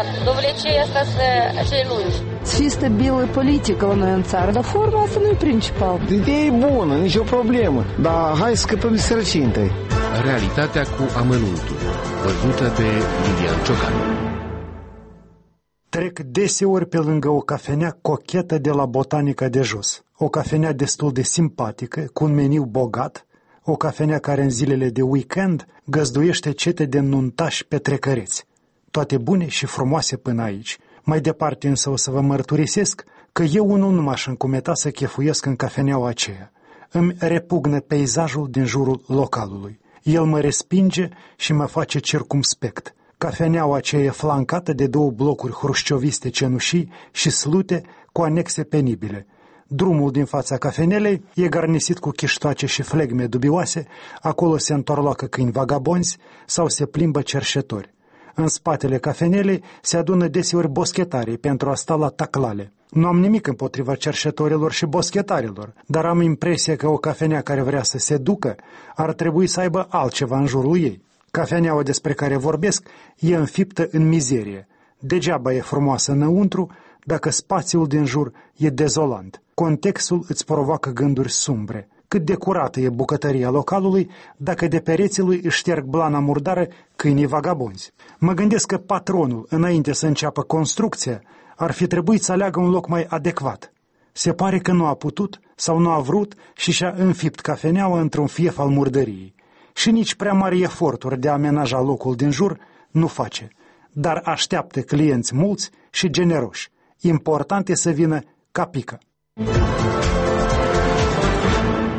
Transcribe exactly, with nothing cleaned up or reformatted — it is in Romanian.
adevărat. Dovlecei asta să cei lungi. Și stabilă politică la noi în țară, dar forma asta nu e principal. Ideea e bună, nicio problemă, dar hai să scăpăm de sărăcie întâi. Realitatea cu amănuntul, văzută de Lilian Ciocan. Trec deseori pe lângă o cafenea cochetă de la Botanica de Jos. O cafenea destul de simpatică, cu un meniu bogat, o cafenea care în zilele de weekend găzduiește cete de nuntași petrecăreți. Toate bune și frumoase până aici. Mai departe însă o să vă mărturisesc că eu unul nu m-aș încumeta să chefuiesc în cafeneaua aceea. Îmi repugnă peisajul din jurul localului. El mă respinge și mă face circumspect. Cafeneaua aceea e flancată de două blocuri hrușcioviste cenușii și slute cu anexe penibile. Drumul din fața cafenelei e garnisit cu chiștoace și flegme dubioase, acolo se întorloacă câini vagabonzi sau se plimbă cerșetori. În spatele cafenelei se adună deseori boschetarii pentru a sta la taclale. Nu am nimic împotriva cerșetorilor și boschetarilor, dar am impresia că o cafenea care vrea să se ducă ar trebui să aibă altceva în jurul ei. Cafeneaua despre care vorbesc e înfiptă în mizerie. Degeaba e frumoasă înăuntru dacă spațiul din jur e dezolant. Contextul îți provoacă gânduri sumbre. Cât de curată e bucătăria localului dacă de pereții lui își șterg blana murdară câinii vagabonzi. Mă gândesc că patronul, înainte să înceapă construcția, ar fi trebuit să aleagă un loc mai adecvat. Se pare că nu a putut sau nu a vrut și și-a înfipt cafeneaua într-un fief al murdăriei. Și nici prea mari eforturi de a amenaja locul din jur nu face, dar așteaptă clienți mulți și generoși. Important e să vină ca pică.